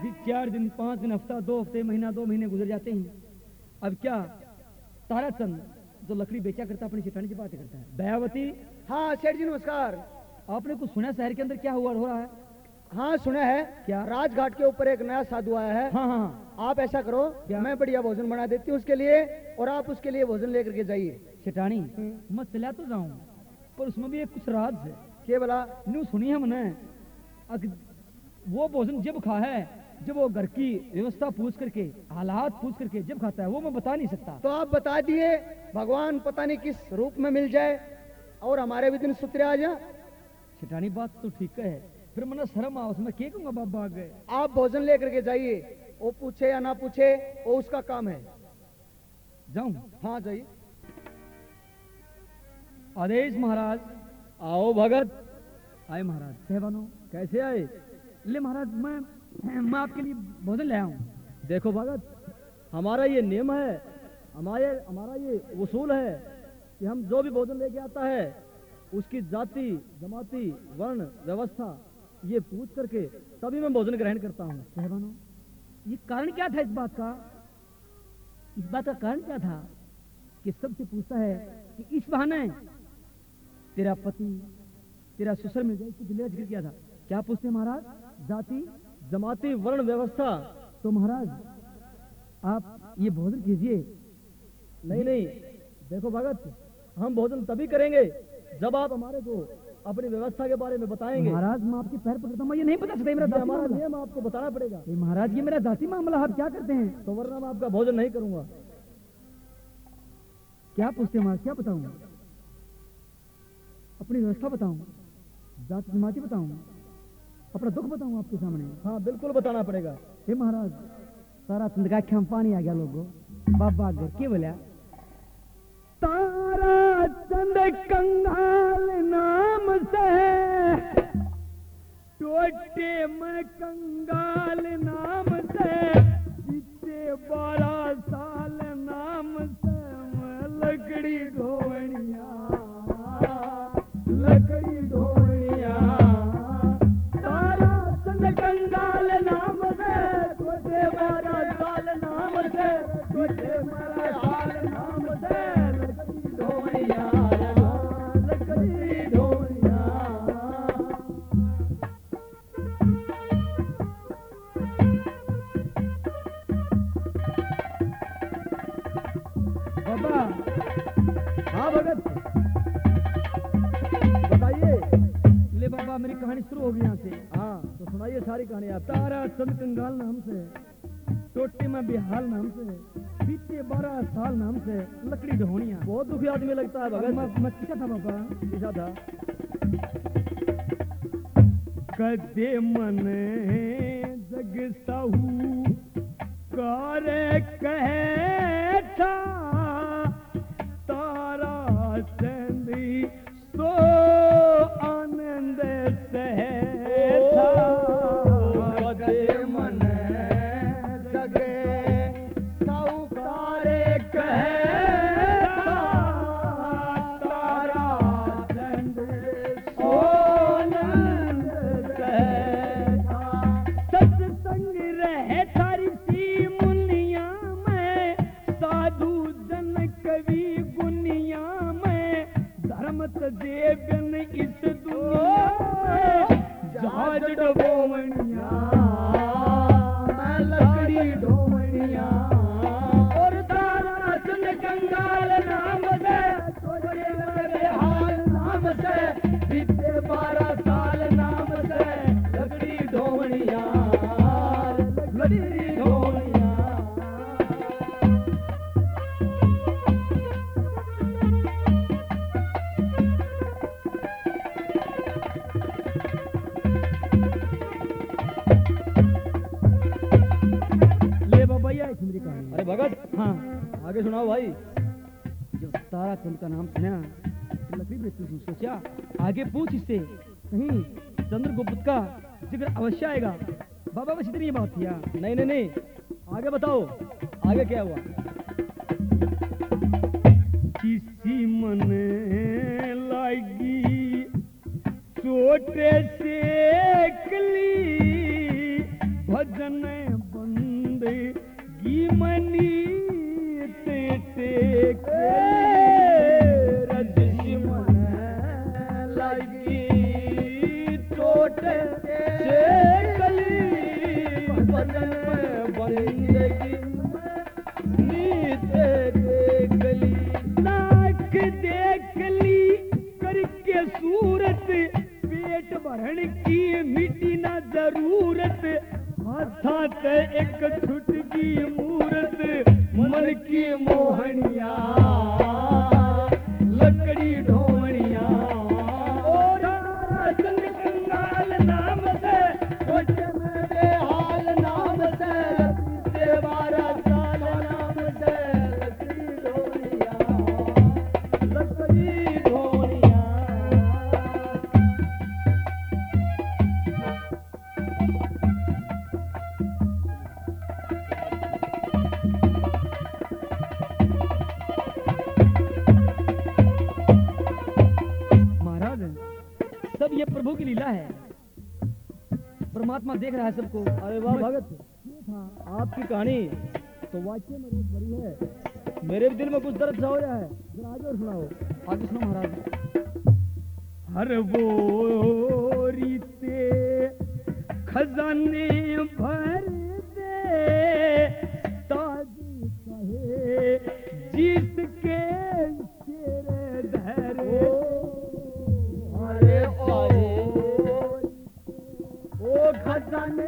4 दिन, 5 दिन, हफ्ता, 2 हफ्ते, महीना, 2 महीने गुजर जाते हैं। अब क्या ताराचंद जो लकड़ी बेचा करता अपनी सेठानी से बातें करता है। दयावती। हाँ सेठ जी नमस्कार। आपने कुछ सुना शहर के अंदर क्या हुआ हो रहा है? हाँ सुना है। क्या? राजघाट के ऊपर एक नया साधु आया है। हाँ हाँ। आप ऐसा करो, मैं बढ़िया भोजन बना देती हूँ उसके लिए, और आप उसके लिए भोजन लेकर के जाइए। सेठानी मैं चला तो जाऊं, पर उसमें भी एक कुछ राज है। क्या बोला? न्यू सुनी है मैंने। वो भोजन जब खा है, जब वो घर की व्यवस्था पूछ करके, हालात पूछ करके जब खाता है, वो मैं बता नहीं सकता। तो आप बता दिए, भगवान पता नहीं किस रूप में मिल जाए और हमारे भी दिन सुतरे आ जाए। सेठानी बात तो ठीक है, फिर मैंने शर्म आ, उसमें क्या कहूंगा बाबा आगे। आप भोजन लेकर के जाइए, वो पूछे या ना पूछे वो उसका काम है। जाऊं? हाँ जाइए। आदेश महाराज। आओ भगत। आए महाराज। सहबानो कैसे आए? ले महाराज मैं आपके लिए भोजन ले आऊं। देखो भगत, हमारा ये नियम है, हमारा ये उसूल है कि हम जो भी भोजन लेके आता है उसकी जाति, जमाती, वर्ण, व्यवस्था ये पूछ करके तभी मैं भोजन ग्रहण करता हूँ। सहबानो ये कारण क्या था इस बात का? इस बात का कारण क्या था कि सबसे पूछता है कि इस बहाने तेरा पति, तेरा ससुर मिल जाए, इसको दिल्ली का जिक्र किया था। क्या पूछते हैं महाराज? जाति, जमाती, वर्ण, व्यवस्था। तो महाराज आप ये भोजन कीजिए। नहीं, देखो भगत, हम भोजन तभी करेंगे जब आप हमारे को अपनी व्यवस्था के बारे में बताएंगे। महाराज मैं आपके पैर पकड़ता हूँ, मैं ये नहीं बता सकता, मेरा हमारा नियम आपको बताना पड़ेगा। महाराज ये मेरा जाति मामला, आप क्या करते हैं? तो वरना मैं आपका भोजन नहीं करूंगा। क्या पूछते हैं महाराज? क्या बताऊं? अपनी व्यवस्था बताऊं, जाति जमाती बताऊं, अपना दुख बताऊं आपके सामने? हाँ बिल्कुल बताना पड़ेगा। हे महाराज तारा चंद का आँख में पानी आ गया लोगों। बाबा आगे क्या बोला? तारा चंद कंगाल नाम से, टोटे में कंगाल नाम से, बीते 12 साल नाम से मैं लकड़ी ढोवनिया, लकड़ी ढोवनिया। तारा चंद कंगाल नाम से, टोटे 12 साल नाम से, टोटे 12 साल नाम से, लकड़ी ढोवनिया, लकड़ी ढोवनिया। बाबा। हाँ भगत बताइए। ले बाबा मेरी कहानी शुरू होगी यहाँ से। हाँ तो सुनाइए सारी कहानी आप। तारा चंद कंगाल नाम से, टोटे में बिहाल नाम से, बीते 12 साल नाम से, लकड़ी ढोनिया। बहुत दुखी आदमी लगता है भगत। मैं किसा था बाबा? किसा था? कदे मन जग साहू कार कहे था, तारा चंदी सो आनंद सहे था। कदे मन जगे साहूकार कहे था, तारा चंद सो आनंद सहे था। सत्संग रहे तारी सी मुनिया में, साधु जन कवि गुनिया में, धर्म देवन इस दुनिया में, जहाज डबोवनिया, लकड़ी ढोवनिया। और तारा चंद कंगाल नाम से, टोटे में बेहाल नाम से, बीते 12 साल नाम से, लकड़ी ढोवनिया, लकड़ी ढोवनिया। ले बाबा ये है मेरी कहानी। अरे भगत हाँ आगे सुनाओ भाई। जब तारा चंद का नाम सुना तो लकड़ी बेचती थी, सोचा आगे पूछ इससे, कहीं चंद्रगुप्त का जिक्र अवश्य आएगा। बाबा बस इतनी बात किया। नहीं, आगे बताओ, आगे क्या हुआ? किसी मन लागी छोटे से कली, भज भजन बंदगी मनी टेक रजसी मन लगी चोट से गली भजन बंदगी गली नाक देख ली करके सूरत पेट भरण की मिटी ना जरूरत हाथा ते एक छुटकी मूरत मन की मोहनिया लकड़ी ढोमनिया कंगाल नाम से मेरे हाल नाम से देवारा साल नाम से लकड़ी ढोमनिया सब ये प्रभु की लीला है। परमात्मा देख रहा है सबको। अरे वाह भगत, आपकी कहानी तो वाकई में बहुत बड़ी है। मेरे भी दिल में कुछ दर्द सा हो रहा है, जरा आगे और सुनाओ। आगे सुनो महाराज। हर वो रीते खजाने भर दे ताज कहे जिसके शेर धरे ओ खजाने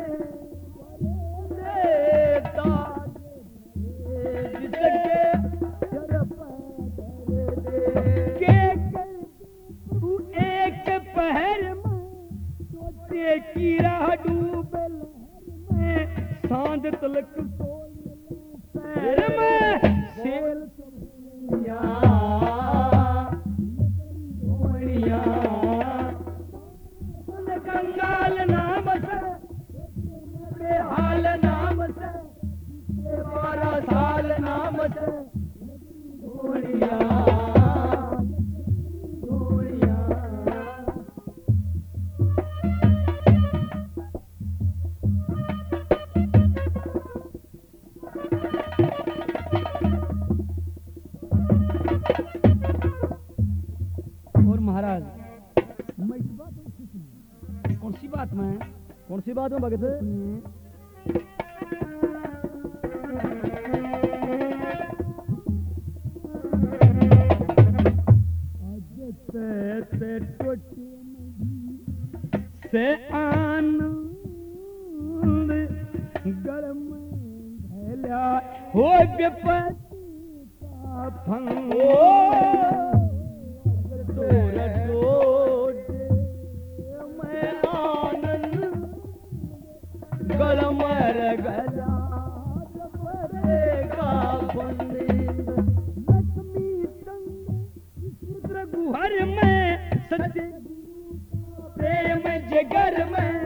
एक पहर में सोचे की राह डूबे लहर में सांझ तलक पैर में सेल कंगाल नाम से हाल नाम से बारह साल नाम से और महाराज मैं इस बात कौन सी बात में भगत? से आनंद गरम भैला हो विपत्ति का फंग मैं आनंद गलमर गला का बंदी लक्ष्मी संग गुहर में सच्चे प्रेम जगर में